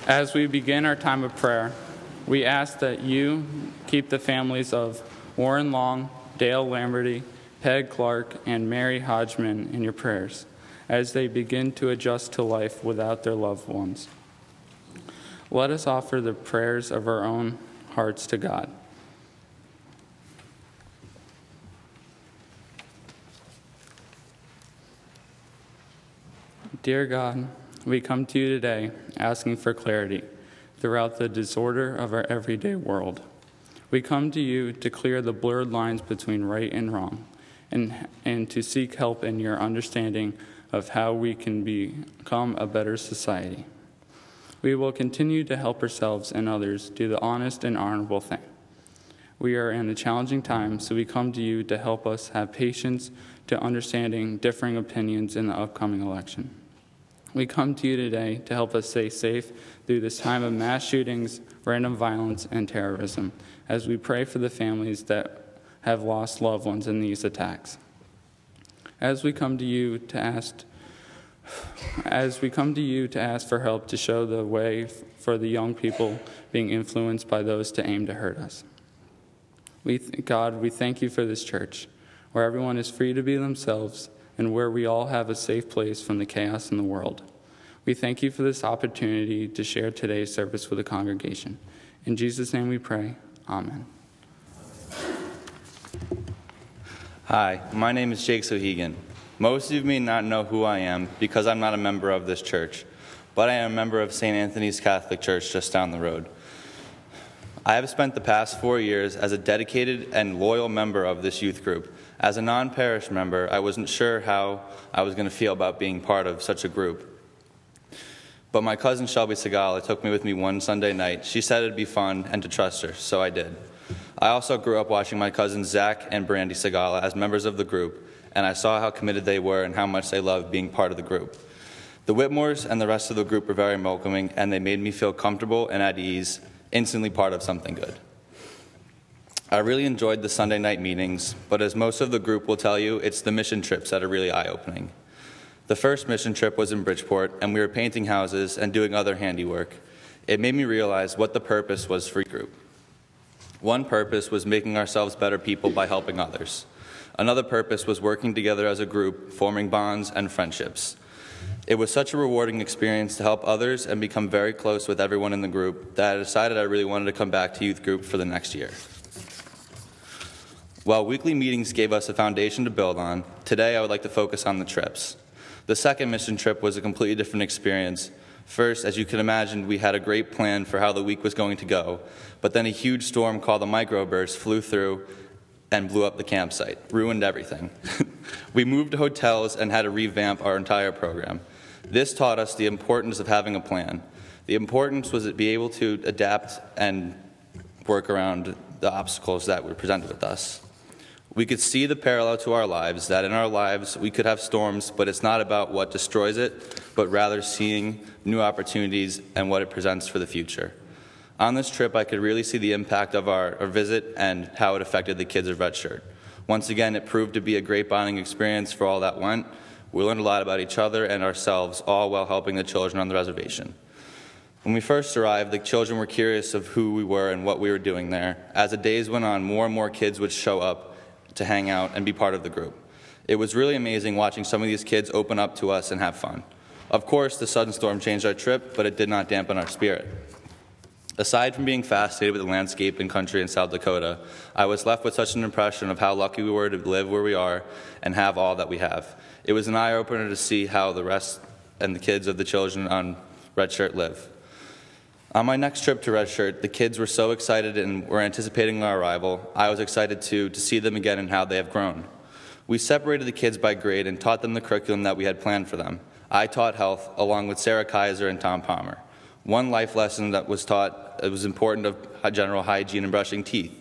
As we begin our time of prayer, we ask that you keep the families of Warren Long, Dale Lamberty, Peg Clark, and Mary Hodgman in your prayers as they begin to adjust to life without their loved ones. Let us offer the prayers of our own hearts to God. Dear God, we come to you today asking for clarity throughout the disorder of our everyday world. We come to you to clear the blurred lines between right and wrong, and to seek help in your understanding of how we can become a better society. We will continue to help ourselves and others do the honest and honorable thing. We are in a challenging time, so we come to you to help us have patience to understanding differing opinions in the upcoming election. We come to you today to help us stay safe through this time of mass shootings, random violence, and terrorism, as we pray for the families that have lost loved ones in these attacks. As we come to you to ask for help to show the way for the young people being influenced by those to aim to hurt us. God, we thank you for this church, where everyone is free to be themselves and where we all have a safe place from the chaos in the world. We thank you for this opportunity to share today's service with the congregation. In Jesus' name we pray. Amen. Hi, my name is Jake Sohegan. Most of you may not know who I am because I'm not a member of this church, but I am a member of St. Anthony's Catholic Church just down the road. I have spent the past 4 years as a dedicated and loyal member of this youth group. As a non-parish member, I wasn't sure how I was going to feel about being part of such a group. But my cousin Shelby Segala took me with me one Sunday night. She said it'd be fun and to trust her, so I did. I also grew up watching my cousins Zach and Brandy Segala as members of the group, and I saw how committed they were and how much they loved being part of the group. The Whitmores and the rest of the group were very welcoming, and they made me feel comfortable and at ease, instantly part of something good. I really enjoyed the Sunday night meetings, but as most of the group will tell you, it's the mission trips that are really eye-opening. The first mission trip was in Bridgeport, and we were painting houses and doing other handiwork. It made me realize what the purpose was for each group. One purpose was making ourselves better people by helping others. Another purpose was working together as a group, forming bonds and friendships. It was such a rewarding experience to help others and become very close with everyone in the group that I decided I really wanted to come back to youth group for the next year. While weekly meetings gave us a foundation to build on, today I would like to focus on the trips. The second mission trip was a completely different experience. First, as you can imagine, we had a great plan for how the week was going to go, but then a huge storm called a microburst flew through and blew up the campsite, ruined everything. We moved hotels and had to revamp our entire program. This taught us the importance of having a plan. The importance was to be able to adapt and work around the obstacles that were presented with us. We could see the parallel to our lives, that in our lives we could have storms, but it's not about what destroys it, but rather seeing new opportunities and what it presents for the future. On this trip, I could really see the impact of our visit and how it affected the kids of Red Shirt. Once again, it proved to be a great bonding experience for all that went. We learned a lot about each other and ourselves, all while helping the children on the reservation. When we first arrived, the children were curious of who we were and what we were doing there. As the days went on, more and more kids would show up to hang out and be part of the group. It was really amazing watching some of these kids open up to us and have fun. Of course, the sudden storm changed our trip, but it did not dampen our spirit. Aside from being fascinated with the landscape and country in South Dakota, I was left with such an impression of how lucky we were to live where we are and have all that we have. It was an eye-opener to see how the rest and the kids of the children on Red Shirt live. On my next trip to Red Shirt, the kids were so excited and were anticipating our arrival. I was excited to see them again and how they have grown. We separated the kids by grade and taught them the curriculum that we had planned for them. I taught health, along with Sarah Kaiser and Tom Palmer. One life lesson that was taught, it was important of general hygiene and brushing teeth.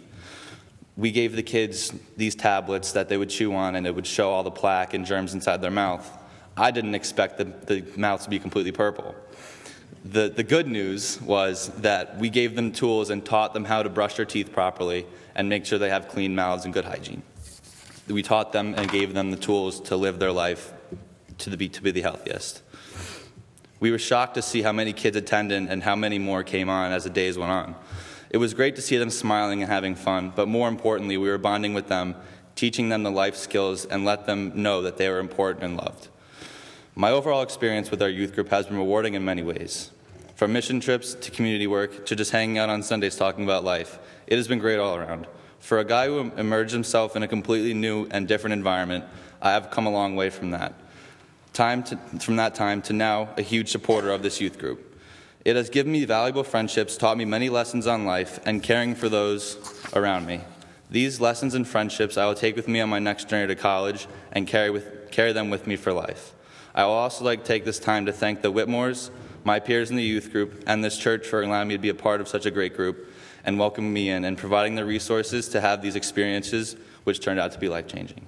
We gave the kids these tablets that they would chew on, and it would show all the plaque and germs inside their mouth. I didn't expect the mouth to be completely purple. The good news was that we gave them tools and taught them how to brush their teeth properly and make sure they have clean mouths and good hygiene. We taught them and gave them the tools to live their life to be the healthiest. We were shocked to see how many kids attended and how many more came on as the days went on. It was great to see them smiling and having fun, but more importantly, we were bonding with them, teaching them the life skills, and let them know that they were important and loved. My overall experience with our youth group has been rewarding in many ways. From mission trips to community work to just hanging out on Sundays talking about life, it has been great all around. For a guy who immersed himself in a completely new and different environment, I have come a long way from that. From that time to now, a huge supporter of this youth group. It has given me valuable friendships, taught me many lessons on life, and caring for those around me. These lessons and friendships I will take with me on my next journey to college and carry them with me for life. I will also like to take this time to thank the Whitmores, my peers in the youth group, and this church for allowing me to be a part of such a great group and welcoming me in and providing the resources to have these experiences, which turned out to be life-changing.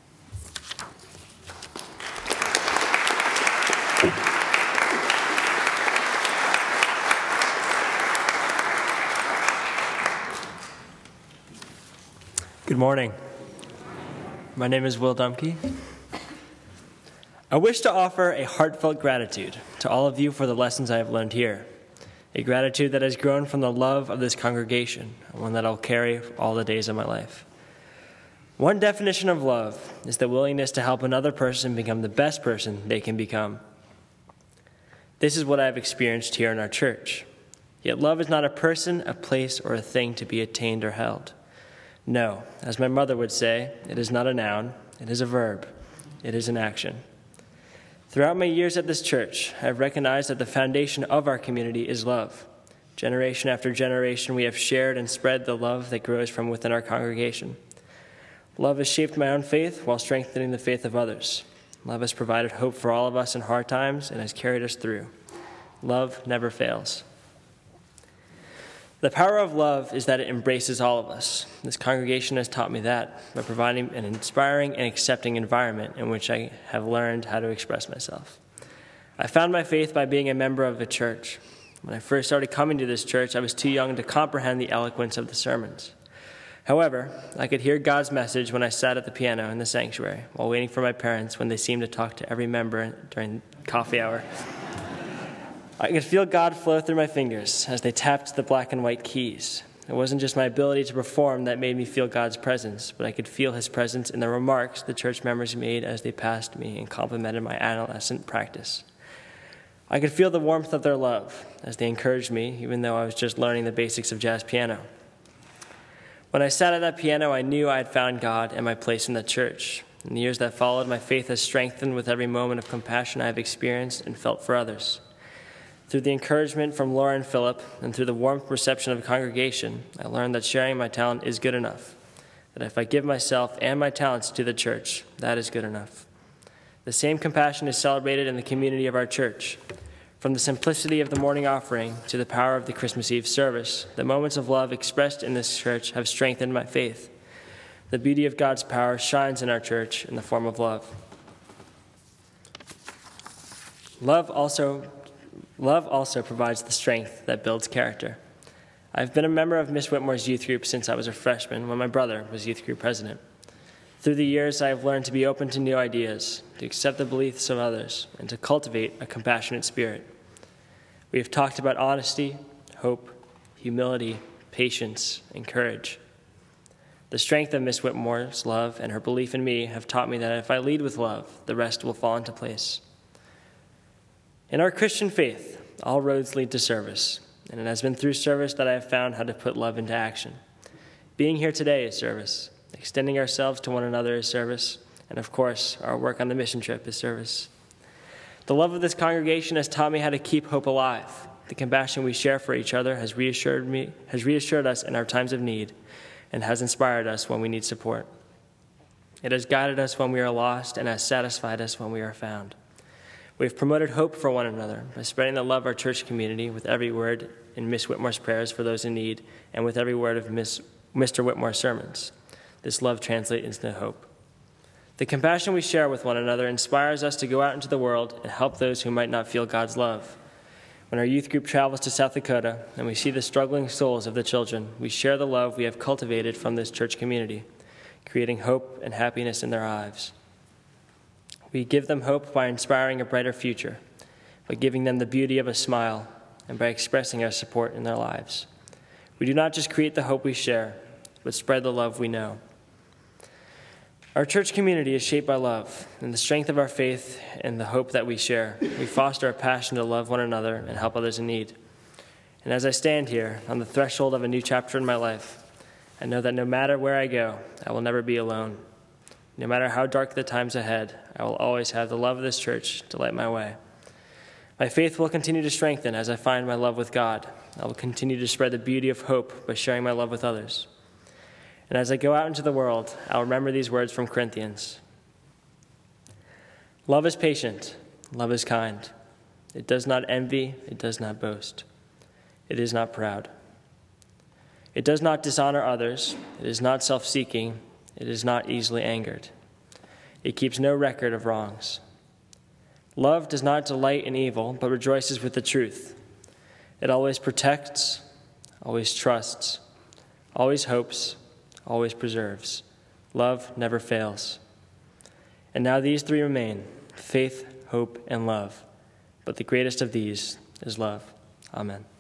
Good morning. My name is Will Dumke. I wish to offer a heartfelt gratitude to all of you for the lessons I have learned here, a gratitude that has grown from the love of this congregation, one that I'll carry all the days of my life. One definition of love is the willingness to help another person become the best person they can become. This is what I have experienced here in our church. Yet love is not a person, a place, or a thing to be attained or held. No, as my mother would say, it is not a noun, it is a verb, it is an action. Throughout my years at this church, I have recognized that the foundation of our community is love. Generation after generation, we have shared and spread the love that grows from within our congregation. Love has shaped my own faith while strengthening the faith of others. Love has provided hope for all of us in hard times and has carried us through. Love never fails. The power of love is that it embraces all of us. This congregation has taught me that by providing an inspiring and accepting environment in which I have learned how to express myself. I found my faith by being a member of a church. When I first started coming to this church, I was too young to comprehend the eloquence of the sermons. However, I could hear God's message when I sat at the piano in the sanctuary while waiting for my parents when they seemed to talk to every member during coffee hour. I could feel God flow through my fingers as they tapped the black and white keys. It wasn't just my ability to perform that made me feel God's presence, but I could feel his presence in the remarks the church members made as they passed me and complimented my adolescent practice. I could feel the warmth of their love as they encouraged me, even though I was just learning the basics of jazz piano. When I sat at that piano, I knew I had found God and my place in the church. In the years that followed, my faith has strengthened with every moment of compassion I have experienced and felt for others. Through the encouragement from Laura and Philip, and through the warm reception of the congregation, I learned that sharing my talent is good enough. That if I give myself and my talents to the church, that is good enough. The same compassion is celebrated in the community of our church. From the simplicity of the morning offering to the power of the Christmas Eve service, the moments of love expressed in this church have strengthened my faith. The beauty of God's power shines in our church in the form of love. Love also provides the strength that builds character. I've been a member of Miss Whitmore's youth group since I was a freshman when my brother was youth group president. Through the years, I have learned to be open to new ideas, to accept the beliefs of others, and to cultivate a compassionate spirit. We have talked about honesty, hope, humility, patience, and courage. The strength of Miss Whitmore's love and her belief in me have taught me that if I lead with love, the rest will fall into place. In our Christian faith, all roads lead to service, and it has been through service that I have found how to put love into action. Being here today is service. Extending ourselves to one another is service, and of course, our work on the mission trip is service. The love of this congregation has taught me how to keep hope alive. The compassion we share for each other has reassured us in our times of need, and has inspired us when we need support. It has guided us when we are lost, and has satisfied us when we are found. We have promoted hope for one another by spreading the love of our church community with every word in Miss Whitmore's prayers for those in need, and with every word of Mr. Whitmore's sermons. This love translates into hope. The compassion we share with one another inspires us to go out into the world and help those who might not feel God's love. When our youth group travels to South Dakota and we see the struggling souls of the children, we share the love we have cultivated from this church community, creating hope and happiness in their lives. We give them hope by inspiring a brighter future. by giving them the beauty of a smile and by expressing our support in their lives. We do not just create the hope we share, but spread the love we know. Our church community is shaped by love and the strength of our faith and the hope that we share. We foster a passion to love one another and help others in need. And as I stand here on the threshold of a new chapter in my life, I know that no matter where I go, I will never be alone. No matter how dark the times ahead, I will always have the love of this church to light my way. My faith will continue to strengthen as I find my love with God. I will continue to spread the beauty of hope by sharing my love with others. And as I go out into the world, I'll remember these words from Corinthians. Love is patient. Love is kind. It does not envy. It does not boast. It is not proud. It does not dishonor others. It is not self-seeking. It is not easily angered. It keeps no record of wrongs. Love does not delight in evil, but rejoices with the truth. It always protects, always trusts, always hopes, always preserves. Love never fails. And now these three remain: faith, hope, and love. But the greatest of these is love. Amen.